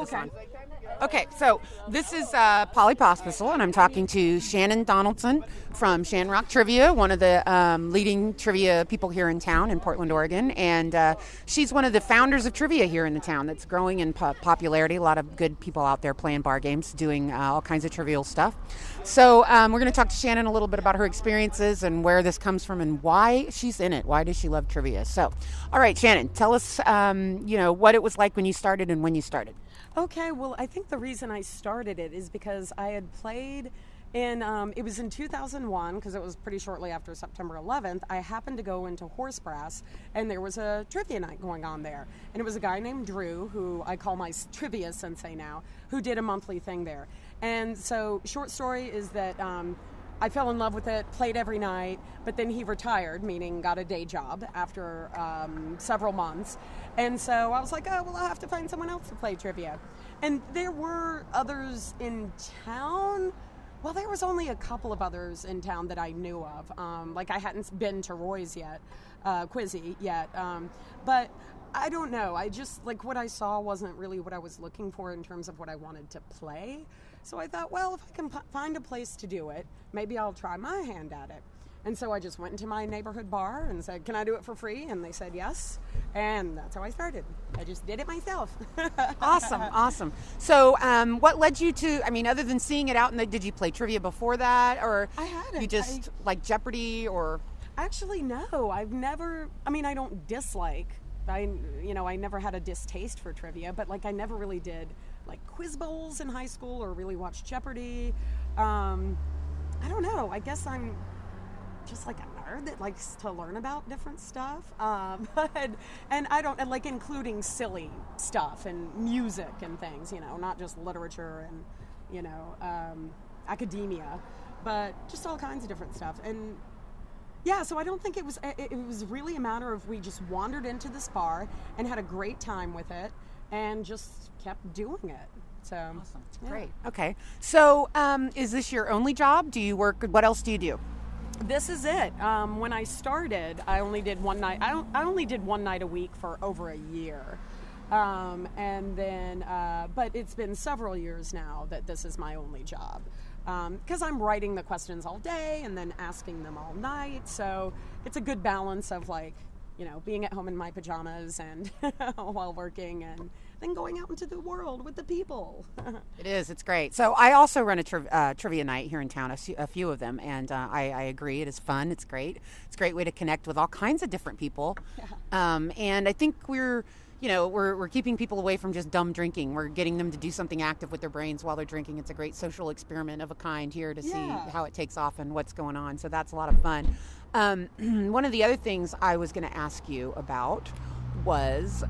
this on. Okay, so this is Polly Pospisil, and I'm talking to Shannon Donaldson from Shamrock Trivia, one of the leading trivia people here in town in Portland, Oregon. And she's one of the founders of trivia here in the town that's growing in popularity. A lot of good people out there playing bar games, doing all kinds of trivial stuff. So we're going to talk to Shannon a little bit about her experiences and where this comes from and why she's in it. Why does she love trivia? So, all right, Shannon, tell us, what it was like when you started and when you started. Okay, well, I think the reason I started it is because I had played in, it was in 2001, because it was pretty shortly after September 11th, I happened to go into Horse Brass, and there was a trivia night going on there. And it was a guy named Drew, who I call my trivia sensei now, who did a monthly thing there. And so, short story is that I fell in love with it, played every night, but then he retired, meaning got a day job after several months. And so I was like, oh, well, I'll have to find someone else to play trivia. And there were others in town. Well, there was only a couple of others in town that I knew of. I hadn't been to Roy's yet, Quizzy yet. But I don't know. I just, what I saw wasn't really what I was looking for in terms of what I wanted to play. So I thought, well, if I can find a place to do it, maybe I'll try my hand at it. And so I just went into my neighborhood bar and said, can I do it for free? And they said yes. And that's how I started. I just did it myself. Awesome. So what led you to, other than seeing it out, did you play trivia before that? Or I hadn't. You just like Jeopardy or? Actually, no. I've never, I don't dislike. I never had a distaste for trivia, but I never really did quiz bowls in high school or really watched Jeopardy. I don't know. I guess I'm just a nerd that likes to learn about different stuff. And I don't, including silly stuff and music and things, not just literature and, academia, but just all kinds of different stuff. And yeah, so I don't think it was really a matter of we just wandered into this bar and had a great time with it and just kept doing it. So awesome. Yeah. Great. Okay. So is this your only job? Do you work? What else do you do? This is it. When I started, I only did one night. I only did one night a week for over a year. And then, but it's been several years now that this is my only job. Because I'm writing the questions all day and then asking them all night. So it's a good balance of being at home in my pajamas and while working and then going out into the world with the people. It is. It's great. So I also run a trivia night here in town, a few of them, and I agree. It is fun. It's great. It's a great way to connect with all kinds of different people. Yeah. And I think we're keeping people away from just dumb drinking. We're getting them to do something active with their brains while they're drinking. It's a great social experiment of a kind here to see how it takes off and what's going on. So that's a lot of fun. One of the other things I was going to ask you about was,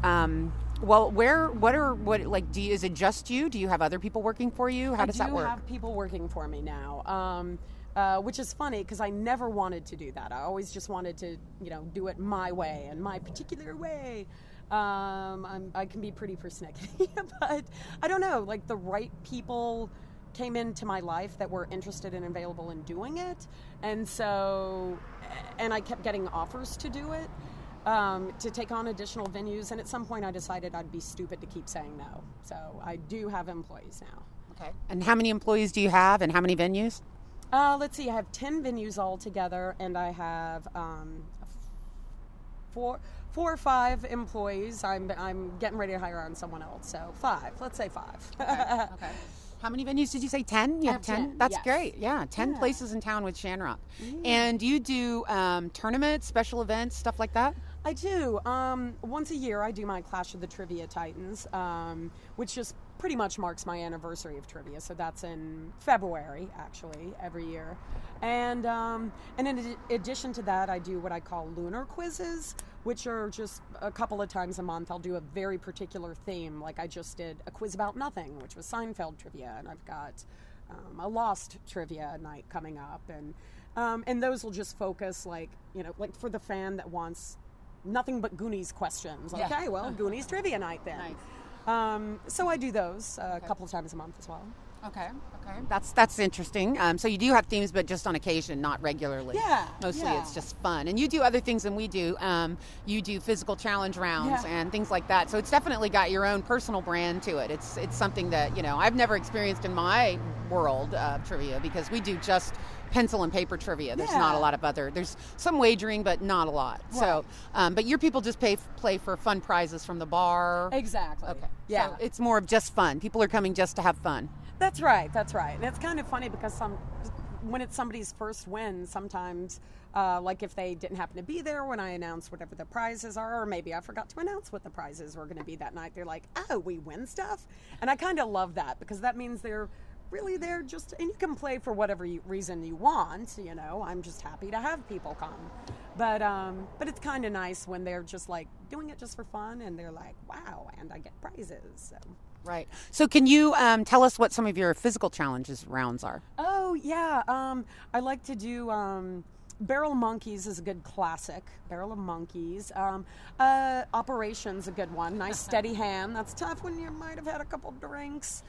is it just you? Do you have other people working for you? How does that work? I do have people working for me now. Which is funny because I never wanted to do that. I always just wanted to, do it my way and my particular way. I can be pretty persnickety, but I don't know, the right people came into my life that were interested and available in doing it. And so, and I kept getting offers to do it, to take on additional venues. And at some point I decided I'd be stupid to keep saying no. So I do have employees now. Okay. And how many employees do you have and how many venues? Let's see, I have 10 venues altogether, and I have four or five employees. I'm getting ready to hire on someone else, so 5. Let's say 5. Okay. How many venues did you say? 10? You have 10? That's yes. Great. Yeah, 10 places in town with Shamrock. Mm. And you do tournaments, special events, stuff like that? I do. Once a year, I do my Clash of the Trivia Titans, which just pretty much marks my anniversary of trivia. So that's in February, actually, every year. And in addition to that, I do what I call lunar quizzes, which are just a couple of times a month. I'll do a very particular theme. Like I just did a quiz about nothing, which was Seinfeld trivia, and I've got a Lost trivia night coming up, and those will just focus like for the fan that wants nothing but Goonies questions. Yeah. Okay, well, Goonies trivia night then. Nice. So I do those a couple of times a month as well. Okay. That's interesting. So you do have themes, but just on occasion, not regularly. Yeah. Mostly it's just fun. And you do other things than we do. You do physical challenge rounds and things like that. So it's definitely got your own personal brand to it. It's something that, I've never experienced in my world of trivia, because we do just pencil and paper trivia. There's not a lot of there's some wagering, but not a lot. Right. So, but your people just play for fun prizes from the bar. Exactly. Okay. Yeah. So it's more of just fun. People are coming just to have fun. That's right. And it's kind of funny because when it's somebody's first win, sometimes, like if they didn't happen to be there when I announced whatever the prizes are, or maybe I forgot to announce what the prizes were going to be that night, they're like, oh, we win stuff? And I kind of love that, because that means they're really there just, and you can play for whatever reason you want, I'm just happy to have people come. But it's kind of nice when they're just like doing it just for fun, and they're like, wow, and I get prizes, so. Right. So can you tell us what some of your physical challenges rounds are? Oh, yeah. I like to do Barrel Monkeys is a good classic. Barrel of Monkeys. Operation's a good one. Nice steady hand. That's tough when you might have had a couple drinks.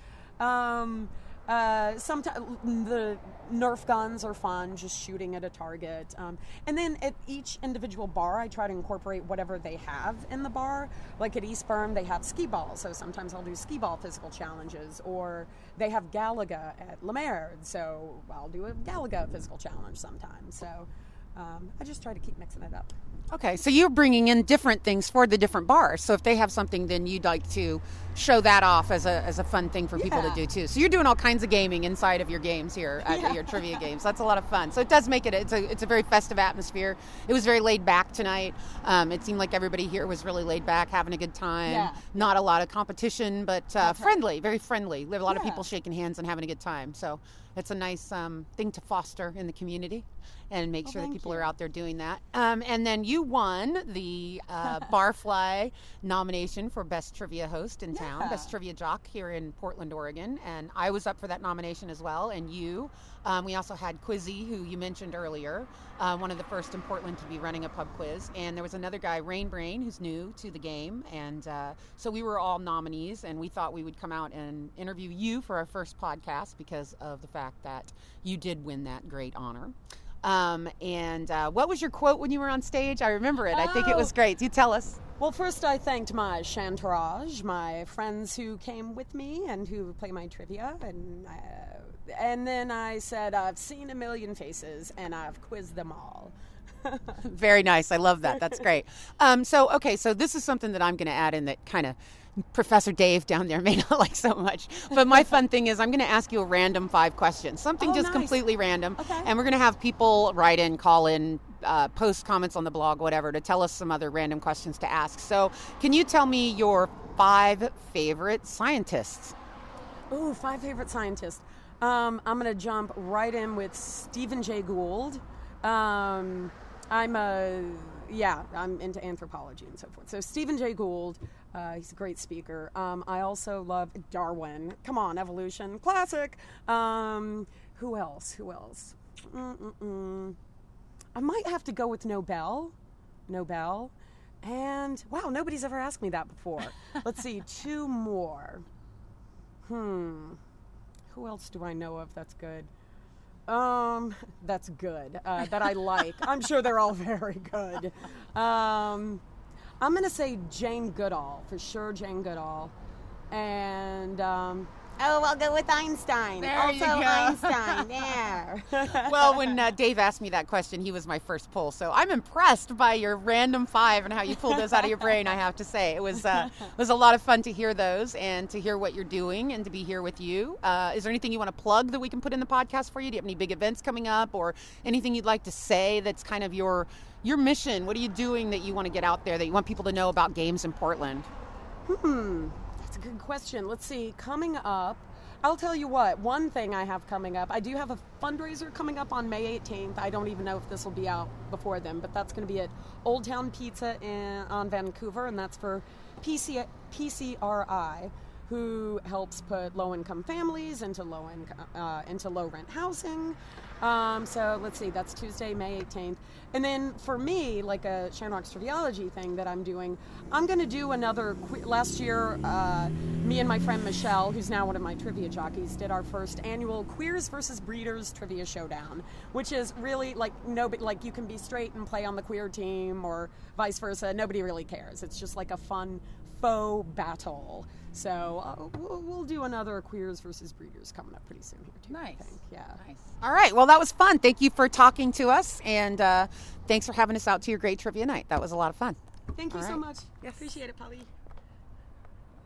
Sometimes the Nerf guns are fun, just shooting at a target. And then at each individual bar, I try to incorporate whatever they have in the bar. Like at Eastburn, they have skee ball, so sometimes I'll do skee ball physical challenges. Or they have Galaga at Le Maire, so I'll do a Galaga physical challenge sometimes. So I just try to keep mixing it up. Okay, so you're bringing in different things for the different bars. So if they have something, then you'd like to show that off as a fun thing for people to do too. So you're doing all kinds of gaming inside of your games here at your trivia games. That's a lot of fun. So it does make it's a very festive atmosphere. It was very laid back tonight. It seemed like everybody here was really laid back, having a good time. Yeah. Not a lot of competition, but friendly, very friendly. There were a lot of people shaking hands and having a good time. So it's a nice thing to foster in the community and make sure that people are out there doing that. And then you won the Barfly nomination for Best Trivia Host in town, Best Trivia Jock here in Portland, Oregon. And I was up for that nomination as well. And you, we also had Quizzy, who you mentioned earlier, one of the first in Portland to be running a pub quiz. And there was another guy, Rain Brain, who's new to the game. And so we were all nominees, and we thought we would come out and interview you for our first podcast because of the fact that you did win that great honor. And what was your quote when you were on stage? I remember it. I think it was great. You tell us. Well, first I thanked my chantourage, my friends who came with me and who play my trivia, and then I said, I've seen a million faces and I've quizzed them all. Very nice. I love that. That's great. So this is something that I'm going to add in that kind of Professor Dave down there may not like so much. But my fun thing is I'm going to ask you a random 5 questions, something completely random. Okay. And we're going to have people write in, call in, post comments on the blog, whatever, to tell us some other random questions to ask. So can you tell me your 5 favorite scientists? Ooh, 5 favorite scientists. I'm going to jump right in with Stephen Jay Gould. I'm into anthropology and so forth. So Stephen Jay Gould, he's a great speaker. I also love Darwin. Come on, evolution, classic. Who else? I might have to go with Nobel. And, wow, nobody's ever asked me that before. Let's see, 2 more. Who else do I know of that's good? That's good, that I like. I'm sure they're all very good. I'm going to say Jane Goodall, for sure, Jane Goodall. And, I'll go with Einstein. There you go. Einstein, there. Well, when Dave asked me that question, he was my first pull. So I'm impressed by your random 5 and how you pulled those out of your brain, I have to say. It was a lot of fun to hear those and to hear what you're doing and to be here with you. Is there anything you want to plug that we can put in the podcast for you? Do you have any big events coming up or anything you'd like to say that's kind of your mission? What are you doing that you want to get out there, that you want people to know about games in Portland? That's a good question. Let's see. Coming up, I'll tell you what. One thing I have coming up, I do have a fundraiser coming up on May 18th. I don't even know if this will be out before then, but that's going to be at Old Town Pizza on Vancouver, and that's for PCRI, who helps put low-income families into low-rent housing. So let's see, that's Tuesday, May 18th. And then for me, like a Shamrock's Triviology thing that I'm doing, I'm going to do another, last year, me and my friend Michelle, who's now one of my trivia jockeys, did our first annual Queers versus Breeders Trivia Showdown, which is really like, like you can be straight and play on the queer team or vice versa. Nobody really cares. It's just like a fun faux battle. So we'll do another Queers versus Breeders coming up pretty soon here too. Nice. I think. Yeah. Nice. All right. Well, that was fun. Thank you for talking to us, and thanks for having us out to your great trivia night. That was a lot of fun. Thank you All so right. much. Yes. Appreciate it, Polly.